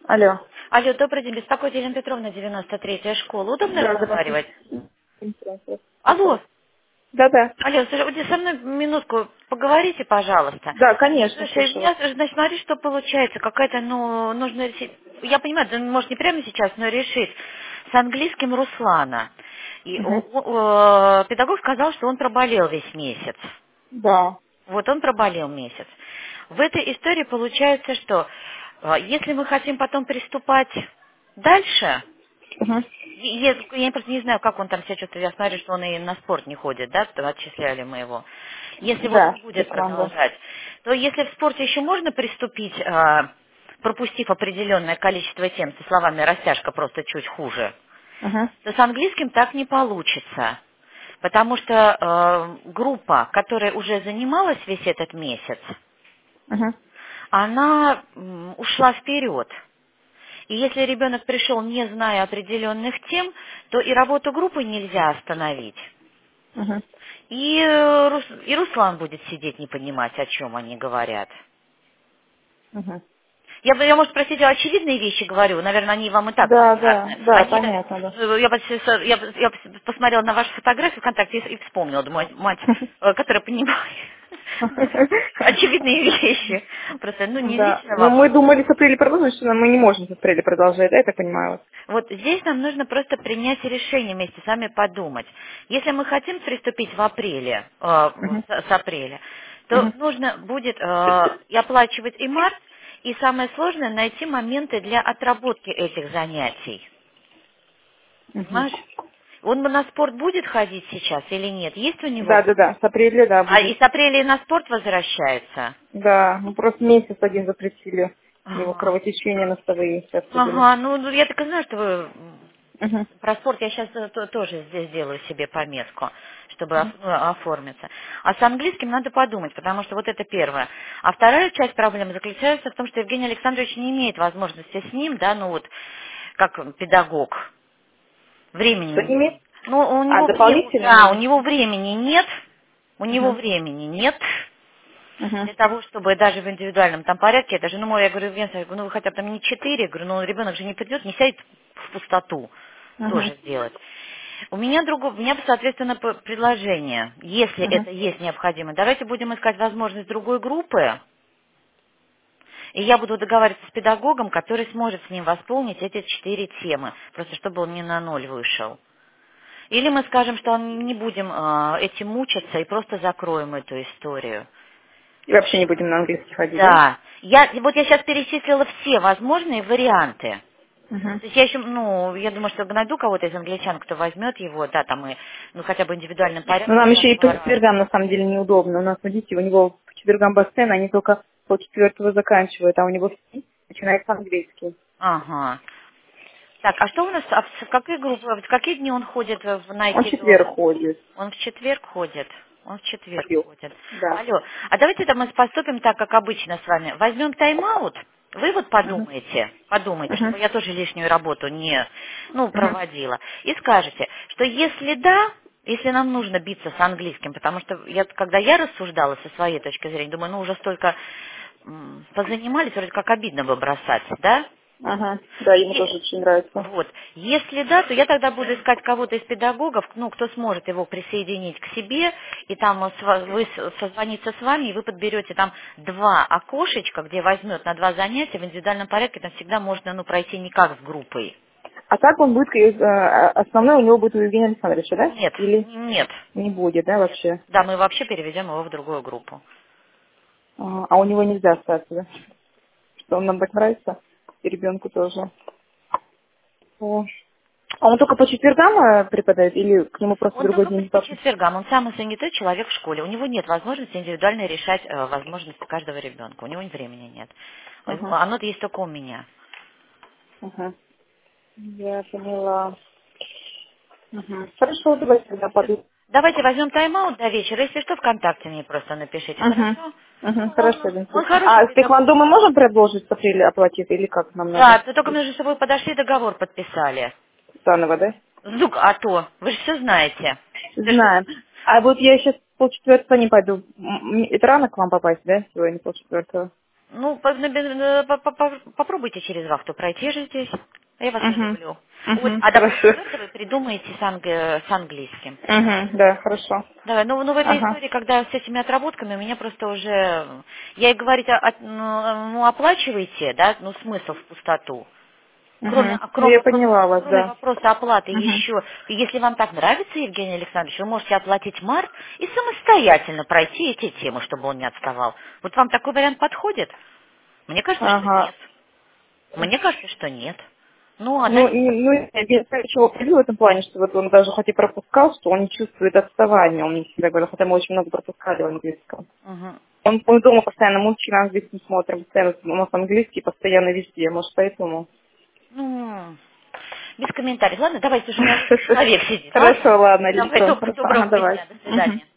Алло. Алло, добрый день. Беспокоит Елена Петровна, 93-я школа. Удобно Да, здравствуйте. разговаривать? Алло. Да-да. Алло, слушай, вот со мной минутку поговорите, пожалуйста. Да, конечно, Слушай, у слушаю вас. меня, значит, смотри, что получается. Какая-то, нужно решить. Я понимаю, да, может, не прямо сейчас, но решить. С английским Руслана. И Угу. педагог сказал, что он проболел весь месяц. Да. Вот он проболел месяц. В этой истории получается, что если мы хотим потом приступать дальше, Угу. я просто не знаю, как он там себя чувствует. Я смотрю, что он и на спорт не ходит, да, то отчисляли мы его. Если вот Да, он будет Руслан, да. продолжать, то если в спорте еще можно приступить, пропустив определенное количество тем, со словами растяжка просто чуть хуже, Угу. то с английским так не получится. Потому что группа, которая уже занималась весь этот месяц, Угу. она ушла вперед. И если ребенок пришел, не зная определенных тем, то и работу группы нельзя остановить. Угу. И Руслан будет сидеть, не понимать, о чем они говорят. Угу. Я, может, простите, очевидные вещи говорю, наверное, они вам и так Да, да, понятны. да, понятно, да. Я посмотрела на вашу фотографию ВКонтакте и вспомнила, думаю, мать, которая понимает очевидные вещи. Просто, не Да. лично Ну, вам. мы думали с апреля продолжить, но мы не можем с апреля продолжать, да, я так понимаю вас? Вот здесь нам нужно просто принять решение вместе с вами подумать. Если мы хотим приступить в апреле, Угу. с апреля, то Угу. нужно будет и оплачивать и март, и самое сложное найти моменты для отработки этих занятий. Угу. Понимаешь? Он на спорт будет ходить сейчас или нет? Есть у него? Да, да, да, с апреля, да, А и будет. с апреля и на спорт возвращается? Да, мы просто месяц один запретили. У него Ага. кровотечение носовые сейчас были. Ага, я так и знаю, что вы Угу. про спорт я сейчас тоже здесь сделаю себе пометку, чтобы Угу. оформиться. А с английским надо подумать, потому что вот это первое. А вторая часть проблемы заключается в том, что Евгений Александрович не имеет возможности с ним, да, как педагог, Что времени. имеет? У А, него, дополнительно да, у имеете? него времени нет, Угу. Угу. для того, чтобы даже в индивидуальном там порядке, это же, я говорю, Евгений Александрович, вы хотя бы там не 4, я говорю, ребенок же не придет, не сядет в пустоту Угу. тоже сделать. У меня, соответственно, предложение, если Угу. это есть необходимо, давайте будем искать возможность другой группы, и я буду договариваться с педагогом, который сможет с ним восполнить эти 4 темы, просто чтобы он не на ноль вышел. Или мы скажем, что не будем этим мучиться и просто закроем эту историю. И вообще не будем на английский ходить, да? Да. Я сейчас перечислила все возможные варианты. Угу. То есть я еще, я думаю, что найду кого-то из англичан, кто возьмет его, да, там и, хотя бы индивидуальным Но порядком нам еще и по по-разному. четвергам на самом деле неудобно. У нас, смотрите, у него по четвергам бассейн, они только по четвертого заканчивают, а у него все начинается английский. Ага. Так, а что у нас, в какие группы, в какие дни он ходит на Он в эти четверг группы? ходит. Он в четверг ходит. Он в четверг Ходил. ходит. Да. Алло, а давайте мы поступим так, как обычно с вами. Возьмем тайм-аут, вы вот Угу. подумайте, Угу. чтобы я тоже лишнюю работу не, Угу. проводила. И скажете, что если да, если нам нужно биться с английским, потому что когда я рассуждала со своей точки зрения, думаю, уже столько позанимались, вроде как обидно бы бросать, да? Ага. Да, ему тоже очень нравится. Вот. Если да, то я тогда буду искать кого-то из педагогов, кто сможет его присоединить к себе, и там созвониться с вами, и вы подберете там 2 окошечка, где возьмет на 2 занятия в индивидуальном порядке, там всегда можно, пройти не как с группой. А так он будет, основной у него будет у Евгения Александровича, да? Нет, Или нет, не будет, да, нет. вообще? Да, мы вообще переведем его в другую группу. А у него нельзя остаться, да? Что он нам так нравится? И ребенку тоже. О. А он только по четвергам преподает или к нему просто Он другой только день по папа? четвергам, он самый занятой человек в школе. У него нет возможности индивидуально решать возможности каждого ребенка. У него времени нет. Ага, Оно-то есть только у меня. ага. Я поняла. Ага. Хорошо, давайте тогда подумаем. Давайте возьмем тайм-аут до вечера. Если что, ВКонтакте мне просто напишите, Ага. хорошо? Ага, хорошо, Он Винсент. хороший А педагог. тэквондо мы можем продолжить с апреля оплатить или как нам надо? Да, то только между собой подошли, договор подписали. Заново, да? А то, вы же все знаете. Знаем. А вот я сейчас полчетвертого не пойду. Это рано к вам попасть, да, сегодня полчетвертого? Ну, попробуйте через вахту пройти же здесь. Я вас не Угу. люблю. Вот, Угу. а до Хорошо. полчетвертого вы придумаете с английским. Угу. Да, хорошо. Давай, ну в этой Ага. истории, когда с этими отработками, у меня просто уже... Я и говорить, ну, оплачивайте, да, ну, смысл в пустоту. Кроме, Угу. Ну, я поняла вас, кроме да. вопроса оплаты Угу. еще, если вам так нравится, Евгений Александрович, вы можете оплатить март и самостоятельно пройти эти темы, чтобы он не отставал. Вот вам такой вариант подходит? Мне кажется, что Ага. нет. Мне кажется, что нет. Ну, одна... Ну, я чего в этом плане, что вот он даже хоть и пропускал, что он не чувствует отставания, он мне всегда говорил, хотя мы очень много пропускали в английском. Мгм. Он дома постоянно мультики на английском смотрим, постоянно у нас английский постоянно везде, может поэтому. Ну, без комментариев. Ладно, давайте, слушай, у меня 8 человек сидит, ладно? Хорошо, ладно, Давай, Рита, хорошо, ага, доброго мне давай. дня, до Мгм. свидания.